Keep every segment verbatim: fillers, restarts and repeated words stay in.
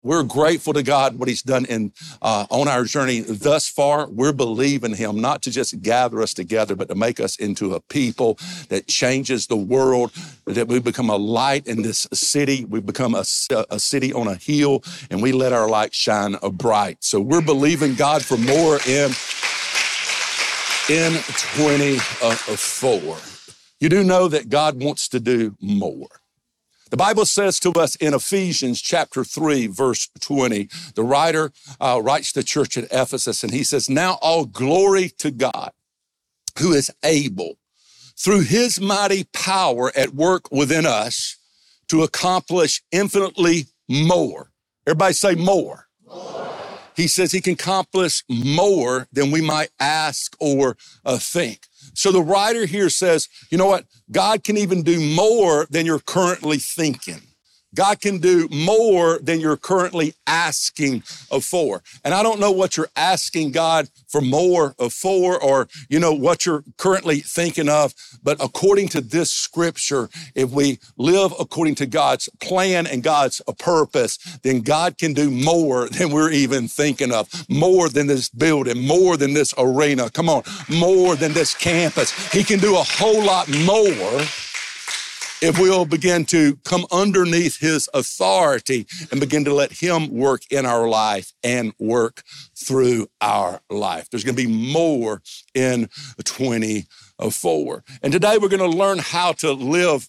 We're grateful to God what he's done in uh, on our journey thus far. We're believing him not to just gather us together, but to make us into a people that changes the world, that we become a light in this city. We become a, a city on a hill, and we let our light shine bright. So we're believing God for more in, in twenty-four. You do know that God wants to do more. The Bible says to us in Ephesians chapter three, verse twenty, the writer uh, writes to the church at Ephesus, and he says, now all glory to God, who is able, through his mighty power at work within us, to accomplish infinitely more. Everybody say more. More. He says he can accomplish more than we might ask or uh, think. So the writer here says, you know what? God can even do more than you're currently thinking. God can do more than you're currently asking for. And I don't know what you're asking God for more of for, or, you know, what you're currently thinking of. But according to this scripture, if we live according to God's plan and God's purpose, then God can do more than we're even thinking of, more than this building, more than this arena. Come on, more than this campus. He can do a whole lot more if we'll begin to come underneath his authority and begin to let him work in our life and work through our life. There's going to be more in twenty-four. And today we're going to learn how to live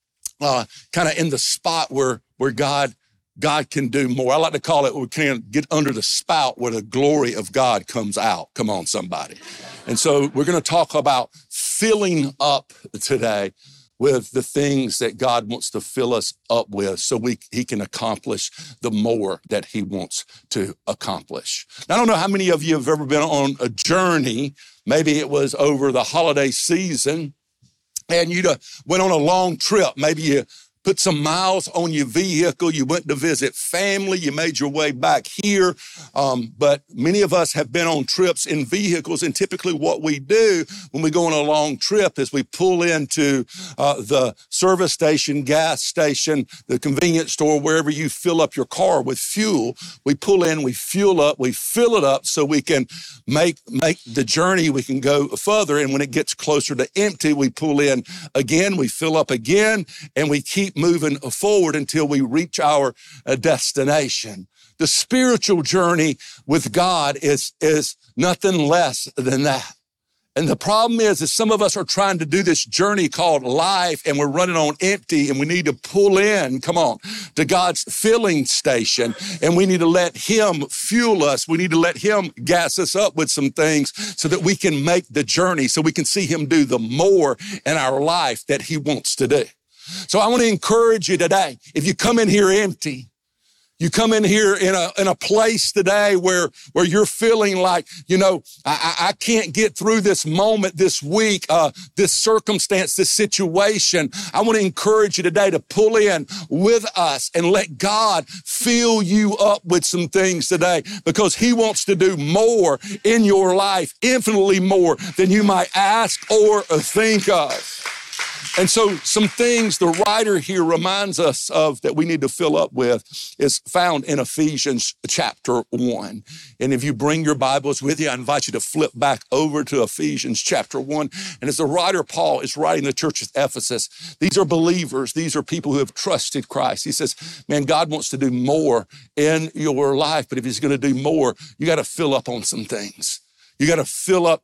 uh, kind of in the spot where, where God, God can do more. I like to call it, we can get under the spout where the glory of God comes out. Come on, somebody. And so we're going to talk about filling up today with the things that God wants to fill us up with so we he can accomplish the more that he wants to accomplish. Now, I don't know how many of you have ever been on a journey. Maybe it was over the holiday season and you went on a long trip. Maybe you put some miles on your vehicle. You went to visit family. You made your way back here. Um, but many of us have been on trips in vehicles. And typically what we do when we go on a long trip is we pull into uh, the service station, gas station, the convenience store, wherever you fill up your car with fuel. We pull in, we fuel up, we fill it up so we can make, make the journey. We can go further. And when it gets closer to empty, we pull in again, we fill up again, and we keep moving forward until we reach our uh, destination. The spiritual journey with God is, is nothing less than that. And the problem is, is some of us are trying to do this journey called life and we're running on empty, and we need to pull in, come on, to God's filling station, and we need to let him fuel us. We need to let him gas us up with some things so that we can make the journey, so we can see him do the more in our life that he wants to do. So I want to encourage you today, if you come in here empty, you come in here in a in a place today where, where you're feeling like, you know, I, I can't get through this moment, this week, uh, this circumstance, this situation. I want to encourage you today to pull in with us and let God fill you up with some things today, because he wants to do more in your life, infinitely more than you might ask or think of. And so some things the writer here reminds us of that we need to fill up with is found in Ephesians chapter one. And if you bring your Bibles with you, I invite you to flip back over to Ephesians chapter one. And as the writer Paul is writing the church of Ephesus, these are believers. These are people who have trusted Christ. He says, man, God wants to do more in your life. But if he's going to do more, you got to fill up on some things. You got to fill up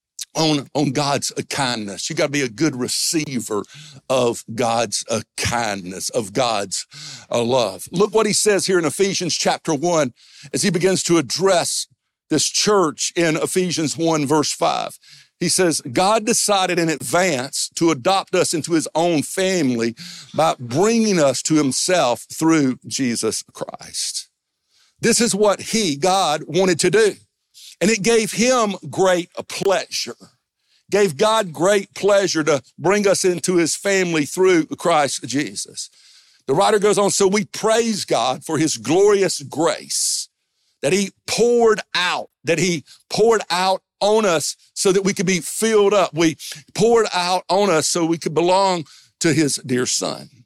On, on God's uh, kindness. You got to be a good receiver of God's uh, kindness, of God's uh, love. Look what he says here in Ephesians chapter one as he begins to address this church in Ephesians one verse five. He says, God decided in advance to adopt us into his own family by bringing us to himself through Jesus Christ. This is what he, God, wanted to do. And it gave him great pleasure, gave God great pleasure to bring us into his family through Christ Jesus. The writer goes on, so we praise God for his glorious grace that he poured out, that he poured out on us so that we could be filled up. We poured out on us so we could belong to his dear son.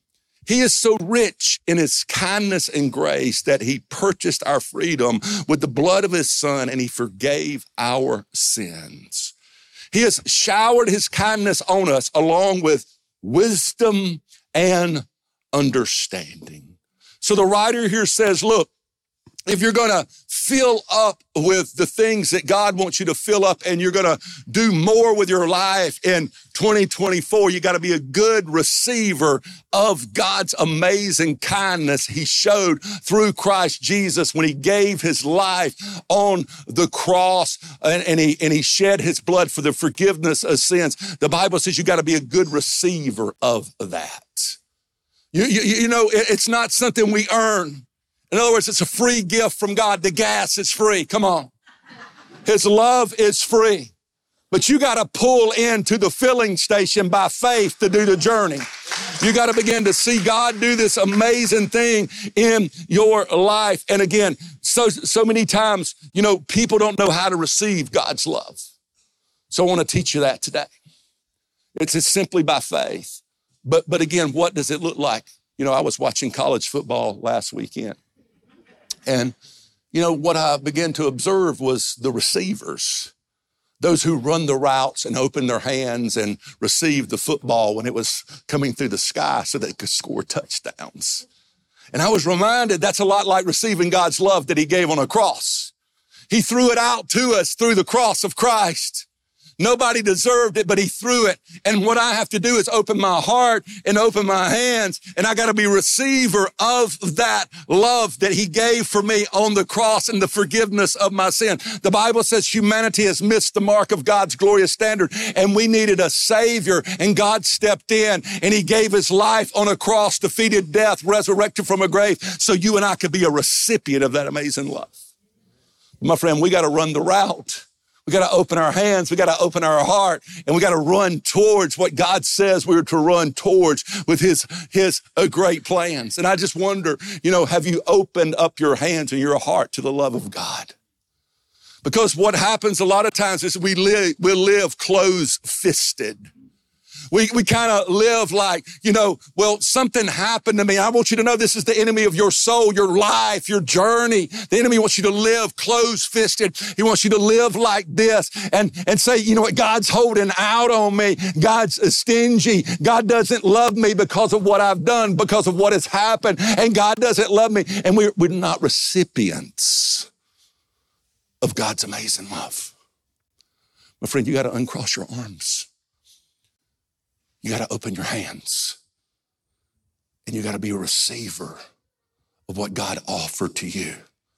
He is so rich in his kindness and grace that he purchased our freedom with the blood of his son, and he forgave our sins. He has showered his kindness on us along with wisdom and understanding. So the writer here says, look, if you're going to fill up with the things that God wants you to fill up and you're going to do more with your life in twenty twenty-four, you got to be a good receiver of God's amazing kindness he showed through Christ Jesus when he gave his life on the cross and, and, he, and he shed his blood for the forgiveness of sins. The Bible says you got to be a good receiver of that. You, you, you know, it, it's not something we earn. In other words, it's a free gift from God. The gas is free. Come on. His love is free. But you got to pull into the filling station by faith to do the journey. You got to begin to see God do this amazing thing in your life. And again, so, so many times, you know, people don't know how to receive God's love. So I want to teach you that today. It's just simply by faith. But, but again, what does it look like? You know, I was watching college football last weekend. And, you know, what I began to observe was the receivers, those who run the routes and open their hands and receive the football when it was coming through the sky so they could score touchdowns. And I was reminded that's a lot like receiving God's love that he gave on a cross. He threw it out to us through the cross of Christ. Nobody deserved it, but he threw it. And what I have to do is open my heart and open my hands, and I got to be a receiver of that love that he gave for me on the cross and the forgiveness of my sin. The Bible says humanity has missed the mark of God's glorious standard, and we needed a savior, and God stepped in, and he gave his life on a cross, defeated death, resurrected from a grave, so you and I could be a recipient of that amazing love. My friend, we got to run the route. We got to open our hands. We got to open our heart, and we got to run towards what God says we're to run towards with his, his uh, great plans. And I just wonder, you know, have you opened up your hands and your heart to the love of God? Because what happens a lot of times is we live, we live closed-fisted. We, we kind of live like, you know, well, something happened to me. I want you to know this is the enemy of your soul, your life, your journey. The enemy wants you to live closed-fisted. He wants you to live like this and, and say, you know what, God's holding out on me. God's stingy. God doesn't love me because of what I've done, because of what has happened. And God doesn't love me. And we're, we're not recipients of God's amazing love. My friend, you got to uncross your arms. You got to open your hands, and you got to be a receiver of what God offered to you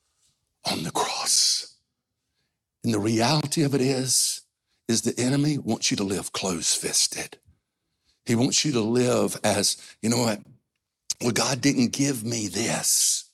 on the cross. And the reality of it is, is the enemy wants you to live closed-fisted. He wants you to live as, you know what? Well, God didn't give me this,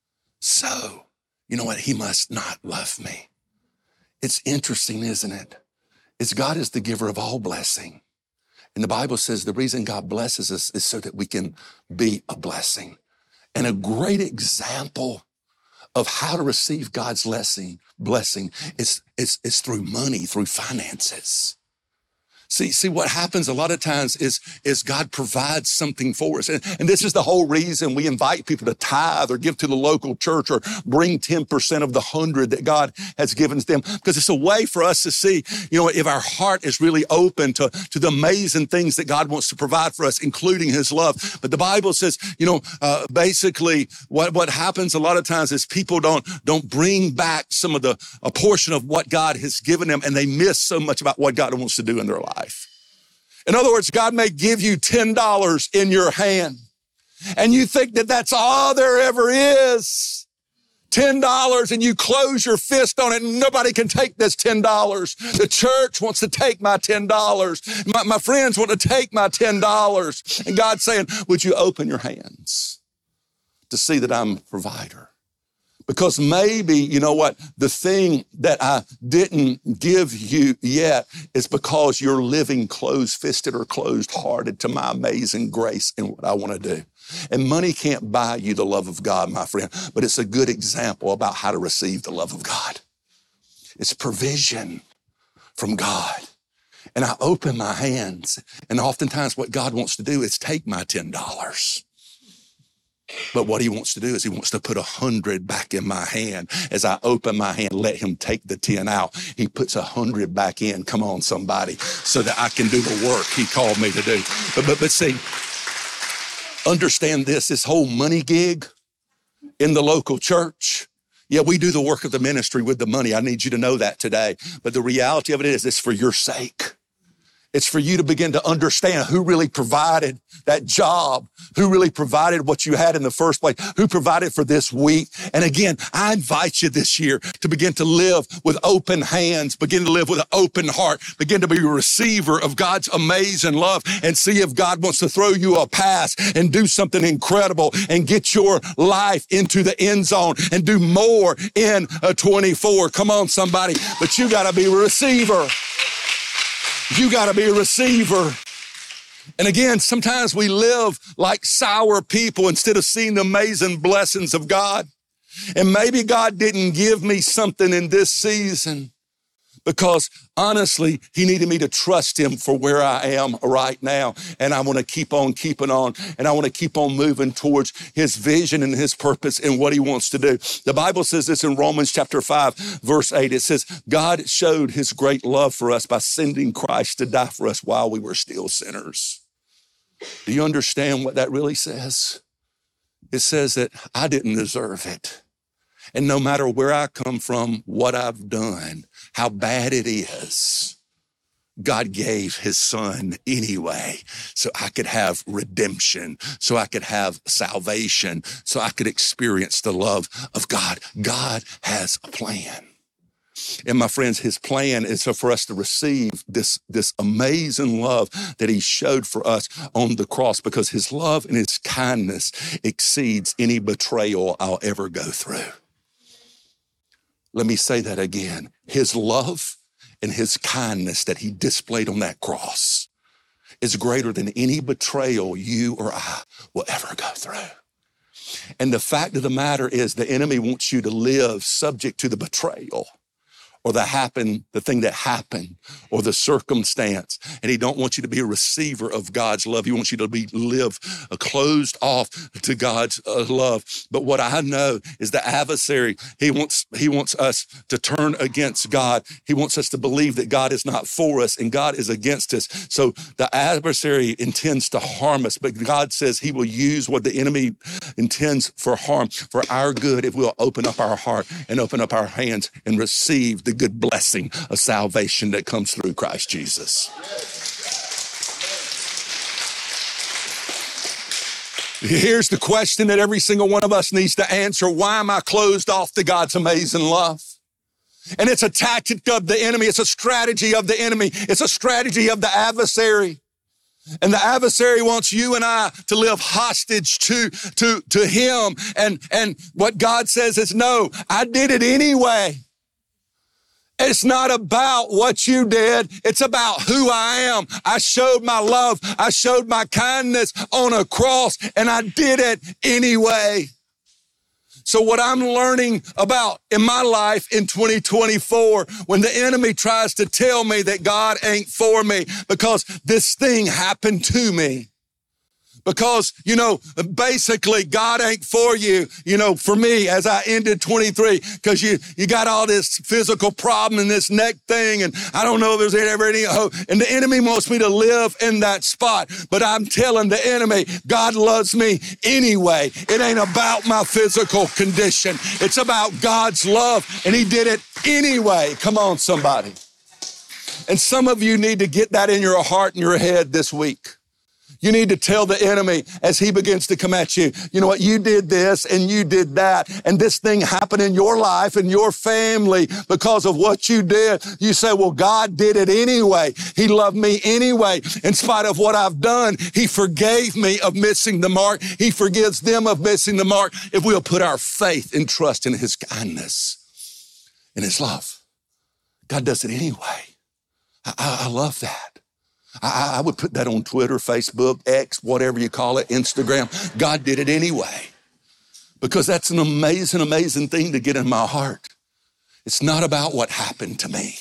so, you know what? He must not love me. It's interesting, isn't it? It's God is the giver of all blessing. And the Bible says the reason God blesses us is so that we can be a blessing. And a great example of how to receive God's blessing, blessing is, is, is through money, through finances. See, see what happens a lot of times is, is God provides something for us. And, and this is the whole reason we invite people to tithe or give to the local church or bring ten percent of the hundred that God has given them, because it's a way for us to see, you know, if our heart is really open to, to the amazing things that God wants to provide for us, including his love. But the Bible says, you know, uh, basically what, what happens a lot of times is people don't, don't bring back some of the, a portion of what God has given them, and they miss so much about what God wants to do in their life. In other words, God may give you ten dollars in your hand, and you think that that's all there ever is. ten dollars, and you close your fist on it, and nobody can take this ten dollars. The church wants to take my ten dollars. My, my friends want to take my ten dollars. And God's saying, would you open your hands to see that I'm a provider? Because maybe, you know what, the thing that I didn't give you yet is because you're living closed-fisted or closed-hearted to my amazing grace and what I want to do. And money can't buy you the love of God, my friend, but it's a good example about how to receive the love of God. It's provision from God. And I open my hands, and oftentimes what God wants to do is take my ten dollars. But what he wants to do is he wants to put a hundred back in my hand. As I open my hand, let him take the ten out. He puts a hundred back in. Come on, somebody, so that I can do the work he called me to do. But, but, but see, understand this, this whole money gig in the local church. Yeah, we do the work of the ministry with the money. I need you to know that today. But the reality of it is it's for your sake. It's for you to begin to understand who really provided that job, who really provided what you had in the first place, who provided for this week. And again, I invite you this year to begin to live with open hands, begin to live with an open heart, begin to be a receiver of God's amazing love and see if God wants to throw you a pass and do something incredible and get your life into the end zone and do more in a twenty-four. Come on, somebody. But you got to be a receiver. You got to be a receiver. And again, sometimes we live like sour people instead of seeing the amazing blessings of God. And maybe God didn't give me something in this season because honestly, he needed me to trust him for where I am right now. And I want to keep on keeping on. And I want to keep on moving towards his vision and his purpose and what he wants to do. The Bible says this in Romans chapter five, verse eight. It says, God showed his great love for us by sending Christ to die for us while we were still sinners. Do you understand what that really says? It says that I didn't deserve it. And no matter where I come from, what I've done, how bad it is, God gave his son anyway, so I could have redemption, so I could have salvation, so I could experience the love of God. God has a plan. And my friends, his plan is for us to receive this, this amazing love that he showed for us on the cross, because his love and his kindness exceeds any betrayal I'll ever go through. Let me say that again. His love and his kindness that he displayed on that cross is greater than any betrayal you or I will ever go through. And the fact of the matter is the enemy wants you to live subject to the betrayal or the happen, the thing that happened, or the circumstance. And he don't want you to be a receiver of God's love. He wants you to be live uh, closed off to God's uh, love. But what I know is the adversary, he wants, he wants us to turn against God. He wants us to believe that God is not for us and God is against us. So the adversary intends to harm us, but God says he will use what the enemy intends for harm for our good if we'll open up our heart and open up our hands and receive the good blessing of salvation that comes through Christ Jesus. Here's the question that every single one of us needs to answer. Why am I closed off to God's amazing love? And it's a tactic of the enemy. It's a strategy of the enemy. It's a strategy of the adversary. And the adversary wants you and I to live hostage to, to, to him. And, and what God says is, no, I did it anyway. It's not about what you did. It's about who I am. I showed my love. I showed my kindness on a cross, and I did it anyway. So what I'm learning about in my life in twenty twenty-four, when the enemy tries to tell me that God ain't for me because this thing happened to me, because, you know, basically God ain't for you, you know, for me as I ended twenty-three, because you, you got all this physical problem and this neck thing, and I don't know if there's ever any hope. And the enemy wants me to live in that spot. But I'm telling the enemy, God loves me anyway. It ain't about my physical condition. It's about God's love, and he did it anyway. Come on, somebody. And some of you need to get that in your heart and your head this week. You need to tell the enemy as he begins to come at you, you know what, you did this and you did that, and this thing happened in your life and your family because of what you did. You say, well, God did it anyway. He loved me anyway. In spite of what I've done, he forgave me of missing the mark. He forgives them of missing the mark if we'll put our faith and trust in his kindness and his love. God does it anyway. I, I, I love that. I, I would put that on Twitter, Facebook, X, whatever you call it, Instagram. God did it anyway, because that's an amazing, amazing thing to get in my heart. It's not about what happened to me.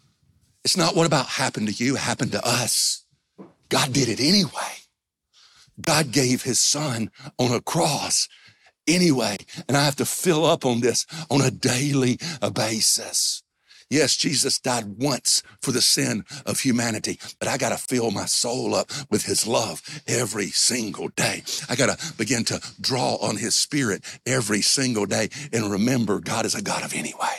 It's not what about happened to you, happened to us. God did it anyway. God gave his son on a cross anyway, and I have to fill up on this on a daily basis. Yes, Jesus died once for the sin of humanity, but I got to fill my soul up with his love every single day. I got to begin to draw on his spirit every single day and remember God is a God of anyway.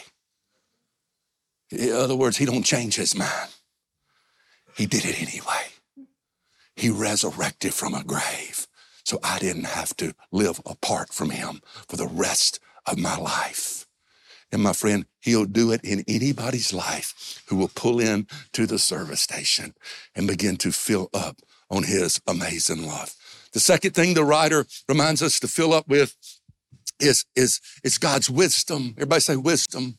In other words, he don't change his mind. He did it anyway. He resurrected from a grave, so I didn't have to live apart from him for the rest of my life. And my friend, he'll do it in anybody's life who will pull in to the service station and begin to fill up on his amazing love. The second thing the writer reminds us to fill up with is, is, is God's wisdom. Everybody say wisdom.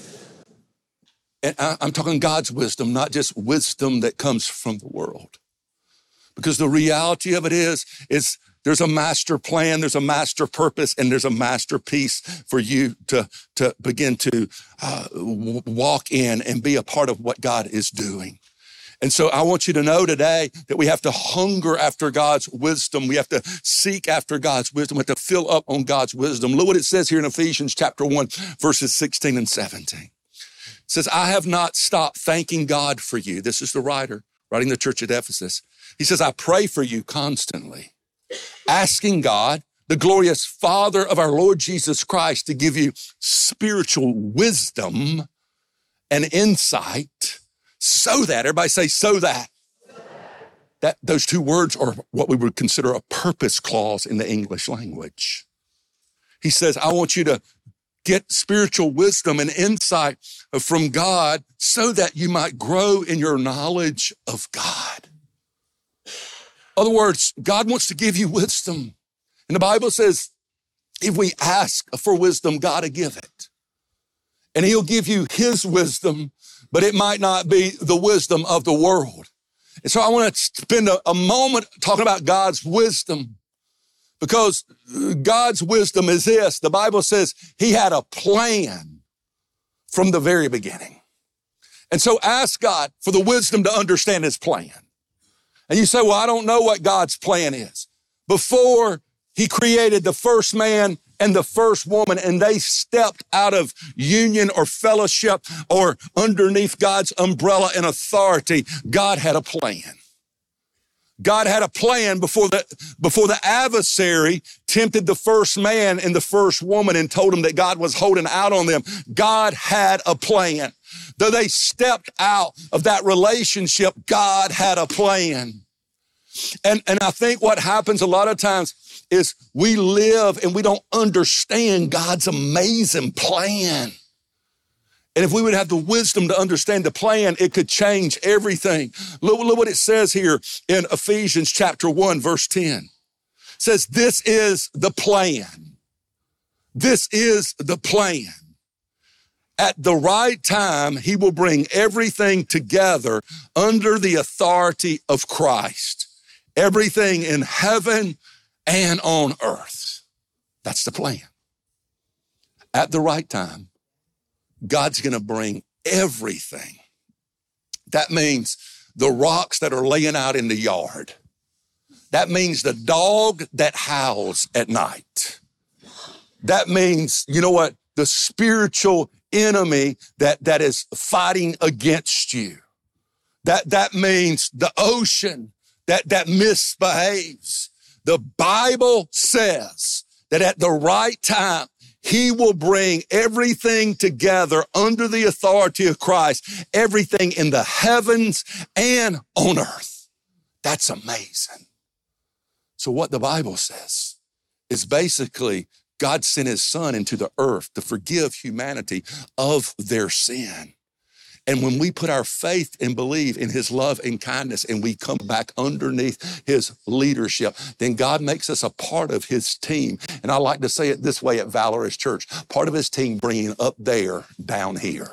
And I, I'm talking God's wisdom, not just wisdom that comes from the world. Because the reality of it is, is there's a master plan, there's a master purpose, and there's a masterpiece for you to, to begin to uh, walk in and be a part of what God is doing. And so I want you to know today that we have to hunger after God's wisdom. We have to seek after God's wisdom. We have to fill up on God's wisdom. Look what it says here in Ephesians chapter one, verses sixteen and seventeen. It says, I have not stopped thanking God for you. This is the writer writing the church at Ephesus. He says, I pray for you constantly, asking God, the glorious Father of our Lord Jesus Christ, to give you spiritual wisdom and insight so that, everybody say, so that. That those two words are what we would consider a purpose clause in the English language. He says, I want you to get spiritual wisdom and insight from God so that you might grow in your knowledge of God. In other words, God wants to give you wisdom. And the Bible says, if we ask for wisdom, God will give it. And he'll give you his wisdom, but it might not be the wisdom of the world. And so I want to spend a, a moment talking about God's wisdom, because God's wisdom is this. The Bible says he had a plan from the very beginning. And so ask God for the wisdom to understand his plan. And you say, well, I don't know what God's plan is. Before he created the first man and the first woman, and they stepped out of union or fellowship or underneath God's umbrella and authority, God had a plan. God had a plan before the, before the adversary tempted the first man and the first woman and told them that God was holding out on them. God had a plan. Though they stepped out of that relationship, God had a plan. And, and I think what happens a lot of times is we live and we don't understand God's amazing plan. And if we would have the wisdom to understand the plan, it could change everything. Look, look what it says here in Ephesians chapter one, verse ten. It says, this is the plan. This is the plan. At the right time, he will bring everything together under the authority of Christ. Everything in heaven and on earth. That's the plan. At the right time, God's going to bring everything. That means the rocks that are laying out in the yard. That means the dog that howls at night. That means, you know what, the spiritual enemy that, that is fighting against you. That, that means the ocean that, that misbehaves. The Bible says that at the right time, he will bring everything together under the authority of Christ, everything in the heavens and on earth. That's amazing. So what the Bible says is basically God sent his son into the earth to forgive humanity of their sin. And when we put our faith and believe in his love and kindness and we come back underneath his leadership, then God makes us a part of his team. And I like to say it this way at Valorous Church, part of his team bringing up there, down here.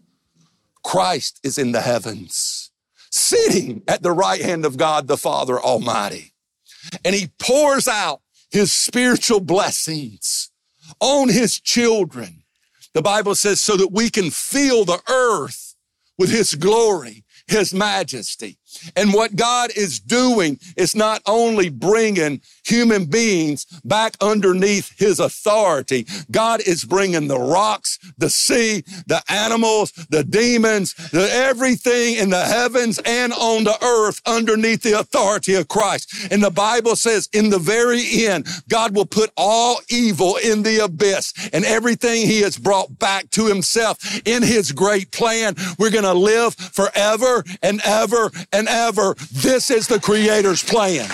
Christ is in the heavens, sitting at the right hand of God, the Father Almighty. And he pours out his spiritual blessings on his children. The Bible says so that we can fill the earth with his glory, his majesty, And what God is doing is not only bringing human beings back underneath his authority. God is bringing the rocks, the sea, the animals, the demons, the everything in the heavens and on the earth underneath the authority of Christ. And the Bible says in the very end, God will put all evil in the abyss and everything he has brought back to himself in his great plan. We're going to live forever and ever and ever. This is the Creator's plan.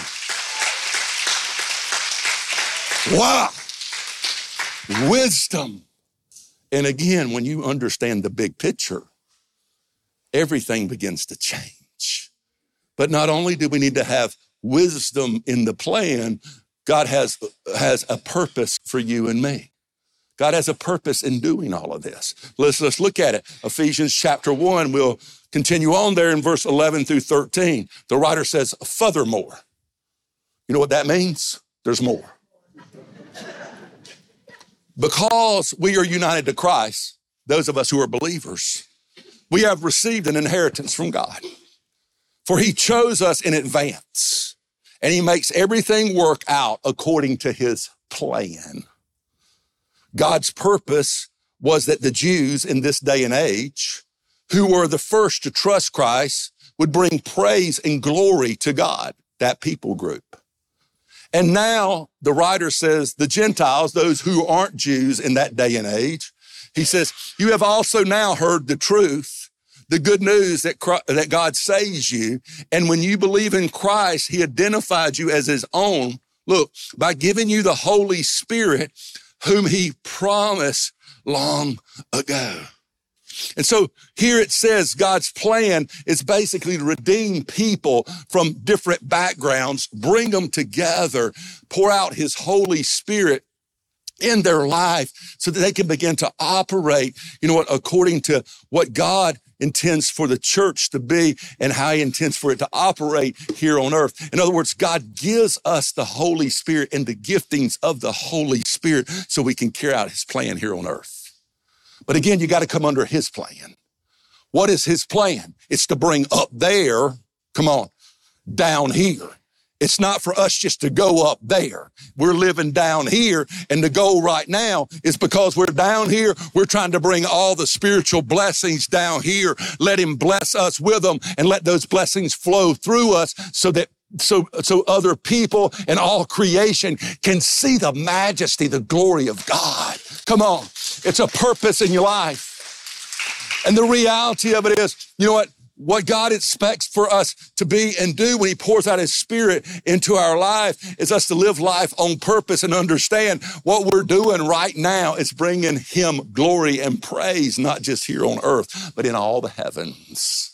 Wow. Wisdom. And again, when you understand the big picture, everything begins to change. But not only do we need to have wisdom in the plan, God has, has a purpose for you and me. God has a purpose in doing all of this. Let's, let's look at it. Ephesians chapter one, we'll continue on there in verse eleven through thirteen. The writer says, furthermore. You know what that means? There's more. Because we are united to Christ, those of us who are believers, we have received an inheritance from God. For he chose us in advance, and he makes everything work out according to his plan. God's purpose was that the Jews in this day and age, who were the first to trust Christ, would bring praise and glory to God, that people group. And now the writer says the Gentiles, those who aren't Jews in that day and age, he says, you have also now heard the truth, the good news that, Christ, that God saves you. And when you believe in Christ, he identified you as his own. Look, by giving you the Holy Spirit, whom he promised long ago. And so here it says God's plan is basically to redeem people from different backgrounds, bring them together, pour out his Holy Spirit in their life so that they can begin to operate, you know what, according to what God intends for the church to be and how he intends for it to operate here on earth. In other words, God gives us the Holy Spirit and the giftings of the Holy Spirit so we can carry out his plan here on earth. But again, you got to come under his plan. What is his plan? It's to bring up there, come on, down here. It's not for us just to go up there. We're living down here, and the goal right now is because we're down here, we're trying to bring all the spiritual blessings down here. Let him bless us with them and let those blessings flow through us so that so, so other people and all creation can see the majesty, the glory of God. Come on. It's a purpose in your life. And the reality of it is, you know what? What God expects for us to be and do when he pours out his Spirit into our life is us to live life on purpose and understand what we're doing right now is bringing him glory and praise, not just here on earth, but in all the heavens.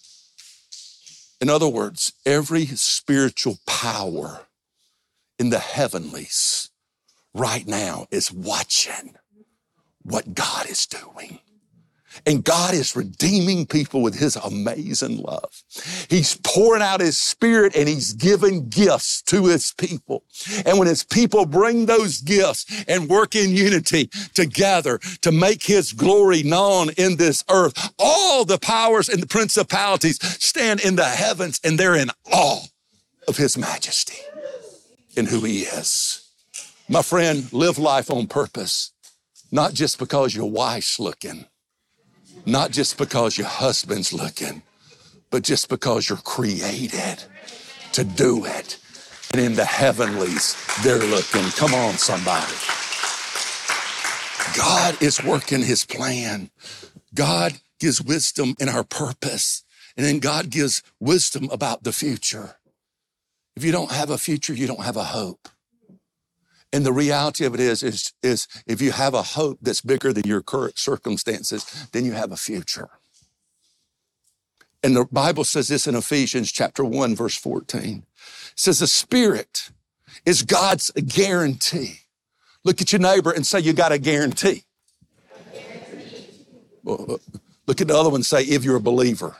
In other words, every spiritual power in the heavenlies right now is watching what God is doing. And God is redeeming people with his amazing love. He's pouring out his Spirit and he's giving gifts to his people. And when his people bring those gifts and work in unity together to make his glory known in this earth, all the powers and the principalities stand in the heavens and they're in awe of his majesty and who he is. My friend, live life on purpose, not just because your wife's looking. Not just because your husband's looking, but just because you're created to do it. And in the heavenlies, they're looking. Come on, somebody. God is working his plan. God gives wisdom in our purpose. And then God gives wisdom about the future. If you don't have a future, you don't have a hope. And the reality of it is, is, is if you have a hope that's bigger than your current circumstances, then you have a future. And the Bible says this in Ephesians chapter one, verse fourteen. It says the Spirit is God's guarantee. Look at your neighbor and say, you got a guarantee. Well, look at the other one and say, if you're a believer.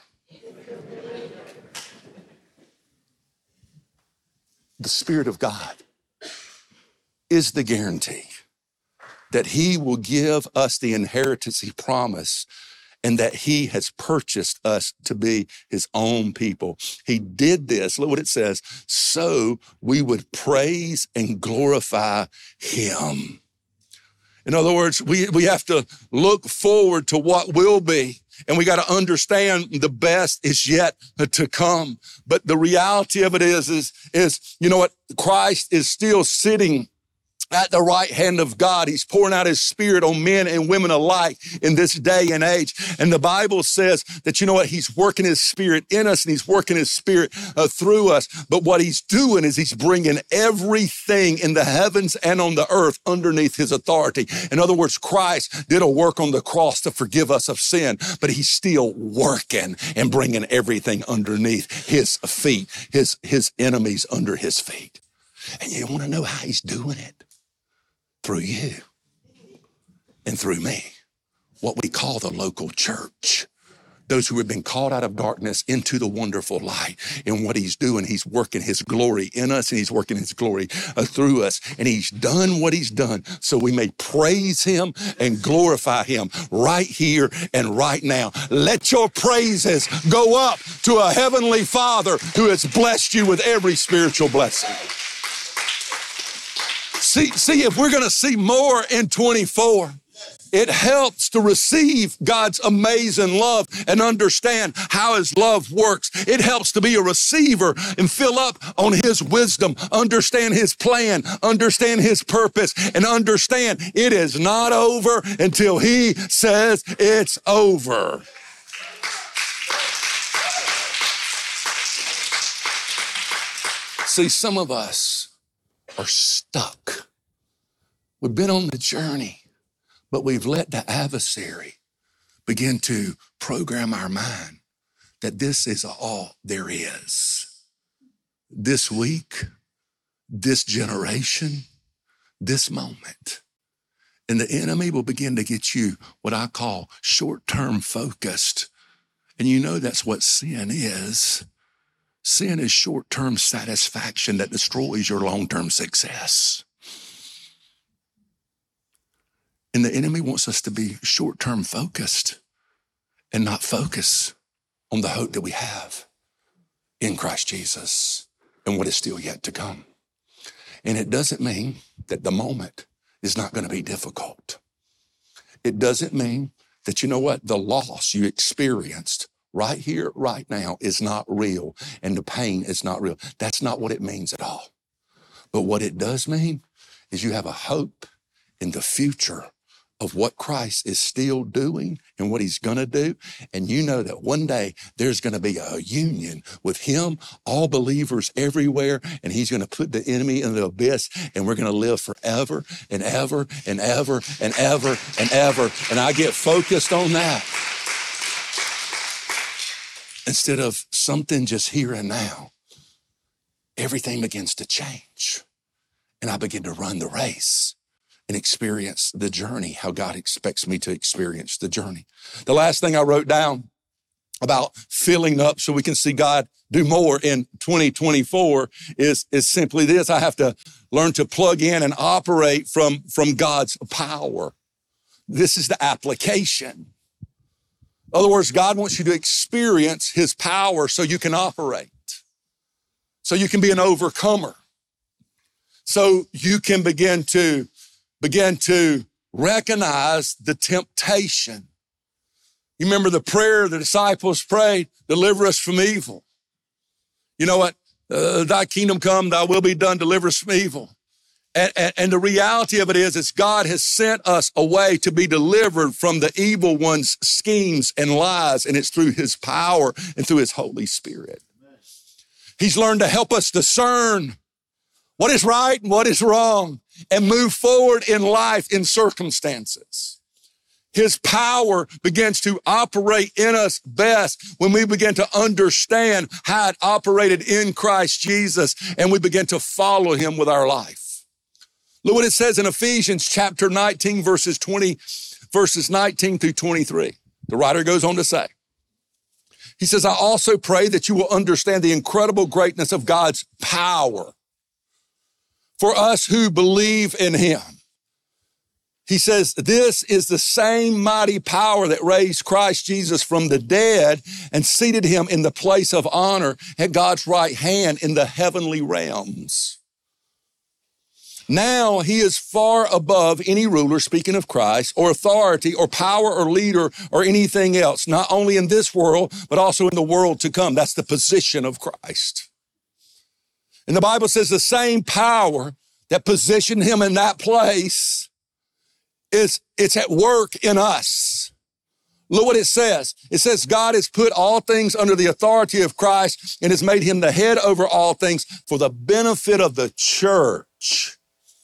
The Spirit of God is the guarantee that he will give us the inheritance he promised and that he has purchased us to be his own people. He did this, look what it says, so we would praise and glorify him. In other words, we, we have to look forward to what will be. And we got to understand the best is yet to come. But the reality of it is, is, is, you know what? Christ is still sitting at the right hand of God. He's pouring out his spirit on men and women alike in this day and age. And the Bible says that, you know what? He's working his spirit in us and he's working his spirit uh, through us. But what he's doing is he's bringing everything in the heavens and on the earth underneath his authority. In other words, Christ did a work on the cross to forgive us of sin, but he's still working and bringing everything underneath his feet, his, his enemies under his feet. And you want to know how he's doing it? Through you and through me, what we call the local church. Those who have been called out of darkness into the wonderful light. And what he's doing, he's working his glory in us and he's working his glory uh, through us. And he's done what he's done so we may praise him and glorify him right here and right now. Let your praises go up to a heavenly Father who has blessed you with every spiritual blessing. See, see, if we're going to see more in twenty-four, it helps to receive God's amazing love and understand how his love works. It helps to be a receiver and fill up on his wisdom, understand his plan, understand his purpose, and understand it is not over until he says it's over. See, some of us are stuck. We've been on the journey, but we've let the adversary begin to program our mind that this is all there is. This week, this generation, this moment. And the enemy will begin to get you what I call short-term focused. And you know that's what sin is. Sin is short-term satisfaction that destroys your long-term success. And the enemy wants us to be short-term focused and not focus on the hope that we have in Christ Jesus and what is still yet to come. And it doesn't mean that the moment is not going to be difficult. It doesn't mean that, you know what, the loss you experienced right here, right now is not real, and the pain is not real. That's not what it means at all. But what it does mean is you have a hope in the future of what Christ is still doing and what he's going to do. And you know that one day there's going to be a union with him, all believers everywhere, and he's going to put the enemy in the abyss, and we're going to live forever and ever and ever and ever and ever. And I get focused on that instead of something just here and now. Everything begins to change, and I begin to run the race and experience the journey, how God expects me to experience the journey. The last thing I wrote down about filling up so we can see God do more in twenty twenty-four is, is simply this. I have to learn to plug in and operate from, from God's power. This is the application. In other words, God wants you to experience his power so you can operate, so you can be an overcomer, so you can begin to begin to recognize the temptation. You remember the prayer the disciples prayed, deliver us from evil. You know what? Uh, thy kingdom come, thy will be done, deliver us from evil. And, and, and the reality of it is, is God has sent us away to be delivered from the evil one's schemes and lies, and it's through his power and through his Holy Spirit. He's learned to help us discern what is right and what is wrong and move forward in life in circumstances. His power begins to operate in us best when we begin to understand how it operated in Christ Jesus and we begin to follow him with our life. Look what it says in Ephesians chapter nineteen, verses twenty, verses nineteen through twenty-three. The writer goes on to say, he says, I also pray that you will understand the incredible greatness of God's power for us who believe in him. he says, this is the same mighty power that raised Christ Jesus from the dead and seated him in the place of honor at God's right hand in the heavenly realms. Now he is far above any ruler, speaking of Christ, or authority or power or leader or anything else, not only in this world, but also in the world to come. That's the position of Christ. And the Bible says the same power that positioned him in that place is it's at work in us. Look what it says. It says God has put all things under the authority of Christ and has made him the head over all things for the benefit of the church.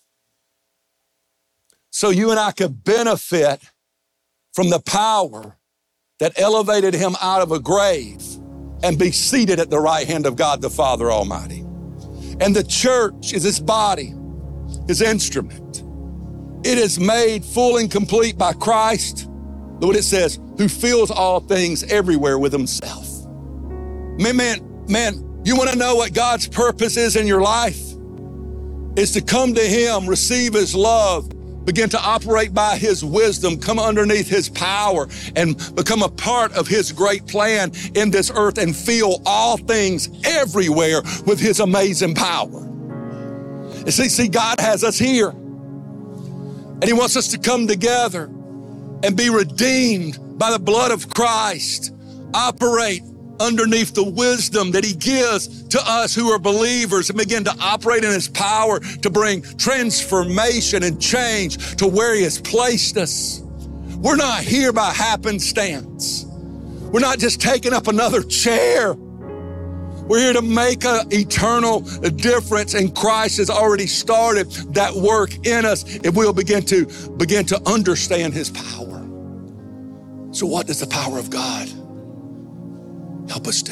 So you and I could benefit from the power that elevated him out of a grave and be seated at the right hand of God the Father Almighty. And the church is his body, his instrument. It is made full and complete by Christ. Look what it says, who fills all things everywhere with himself. Man, man, man, you want to know what God's purpose is in your life? Is to come to him, receive his love, begin to operate by his wisdom, come underneath his power, and become a part of his great plan in this earth and fill all things everywhere with his amazing power. And see, see, God has us here. And he wants us to come together and be redeemed by the blood of Christ, operate underneath the wisdom that he gives to us who are believers and begin to operate in his power to bring transformation and change to where he has placed us. We're not here by happenstance. We're not just taking up another chair. We're here to make an eternal difference, and Christ has already started that work in us if we'll begin to begin to understand his power. So what does the power of God help us do?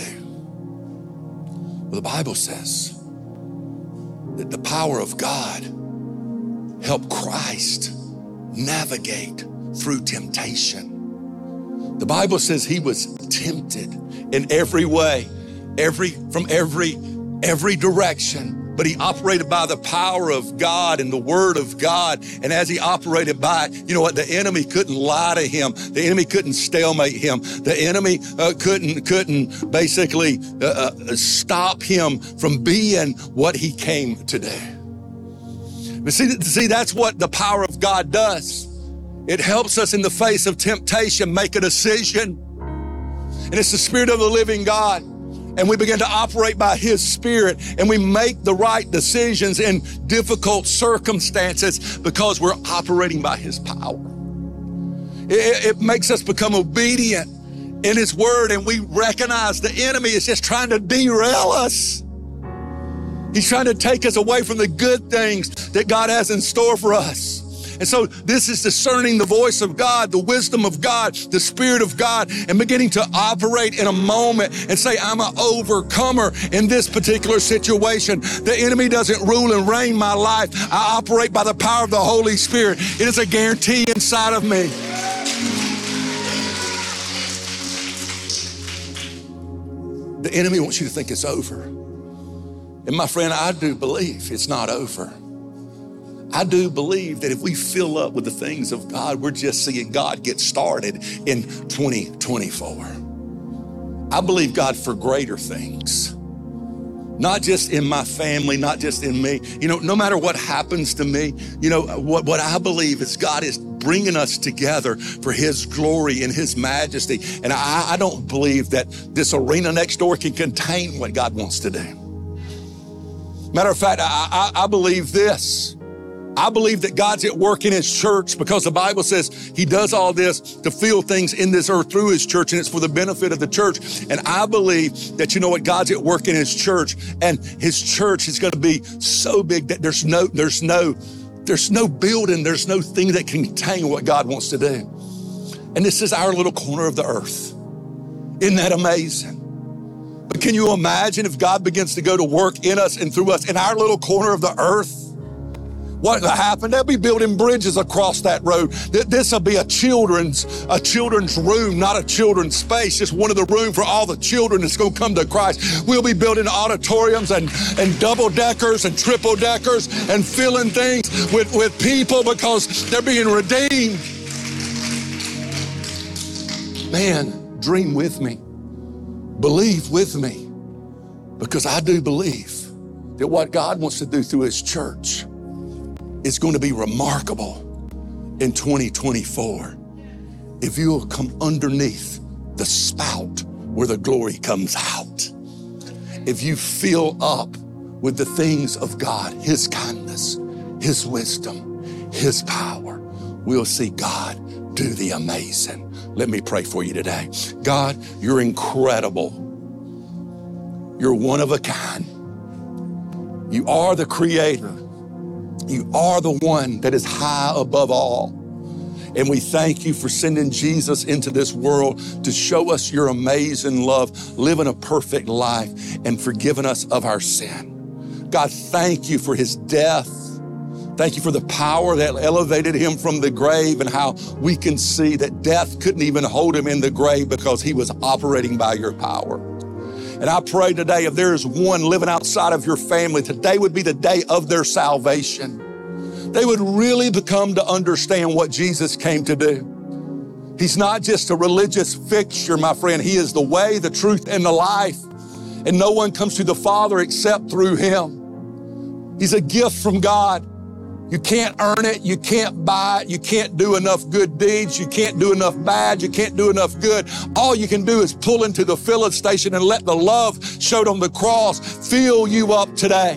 Well, the Bible says that the power of God helped Christ navigate through temptation. The Bible says he was tempted in every way, every from every every direction, but he operated by the power of God and the word of God. And as he operated by it, you know what? The enemy couldn't lie to him. The enemy couldn't stalemate him. The enemy uh, couldn't couldn't basically uh, uh, stop him from being what he came to do. But see, see, that's what the power of God does. It helps us in the face of temptation make a decision. And it's the Spirit of the living God. And we begin to operate by his Spirit, and we make the right decisions in difficult circumstances because we're operating by his power. It, it makes us become obedient in his word, and we recognize the enemy is just trying to derail us. He's trying to take us away from the good things that God has in store for us. And so this is discerning the voice of God, the wisdom of God, the Spirit of God, and beginning to operate in a moment and say, I'm an overcomer in this particular situation. The enemy doesn't rule and reign my life. I operate by the power of the Holy Spirit. It is a guarantee inside of me. The enemy wants you to think it's over. And my friend, I do believe it's not over. I do believe that if we fill up with the things of God, we're just seeing God get started in twenty twenty-four. I believe God for greater things, not just in my family, not just in me. You know, no matter what happens to me, you know, what, what I believe is God is bringing us together for his glory and his majesty. And I, I don't believe that this arena next door can contain what God wants to do. Matter of fact, I, I, I believe this. I believe that God's at work in his church because the Bible says he does all this to fill things in this earth through his church, and it's for the benefit of the church. And I believe that, you know what, God's at work in his church, and his church is going to be so big that there's no, there's no, there's no building, there's no thing that can contain what God wants to do. And this is our little corner of the earth. Isn't that amazing? But can you imagine if God begins to go to work in us and through us in our little corner of the earth? What will happen? They'll be building bridges across that road. This will be a children's, a children's room, not a children's space, just one of the room for all the children that's going to come to Christ. We'll be building auditoriums and, and double deckers and triple deckers and filling things with, with people because they're being redeemed. Man, dream with me. Believe with me. Because I do believe that what God wants to do through His church is going to be remarkable in twenty twenty-four. If you'll come underneath the spout where the glory comes out. If you fill up with the things of God, His kindness, His wisdom, His power, we'll see God do the amazing. Let me pray for you today. God, you're incredible. You're one of a kind. You are the creator. You are the one that is high above all. And we thank you for sending Jesus into this world to show us your amazing love, living a perfect life and forgiving us of our sin. God, thank you for his death. Thank you for the power that elevated him from the grave and how we can see that death couldn't even hold him in the grave because he was operating by your power. And I pray today, if there is one living outside of your family, today would be the day of their salvation. They would really become to understand what Jesus came to do. He's not just a religious fixture, my friend. He is the way, the truth, and the life. And no one comes to the Father except through him. He's a gift from God. You can't earn it. You can't buy it. You can't do enough good deeds. You can't do enough bad. You can't do enough good. All you can do is pull into the filling station and let the love showed on the cross fill you up today.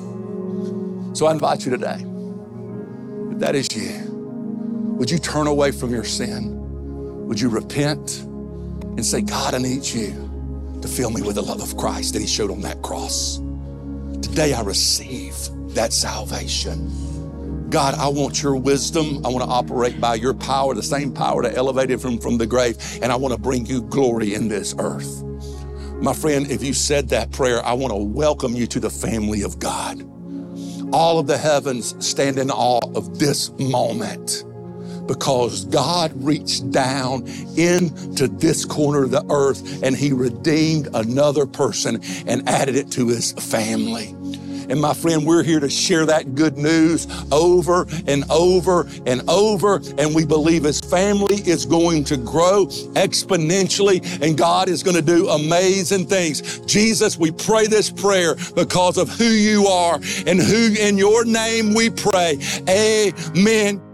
So I invite you today, if that is you, would you turn away from your sin? Would you repent and say, God, I need you to fill me with the love of Christ that he showed on that cross. Today I receive that salvation. God, I want your wisdom. I want to operate by your power, the same power that elevated him from the grave, and I want to bring you glory in this earth. My friend, if you said that prayer, I want to welcome you to the family of God. All of the heavens stand in awe of this moment because God reached down into this corner of the earth and he redeemed another person and added it to his family. And my friend, we're here to share that good news over and over and over. And we believe his family is going to grow exponentially and God is going to do amazing things. Jesus, we pray this prayer because of who you are and who in your name we pray. Amen.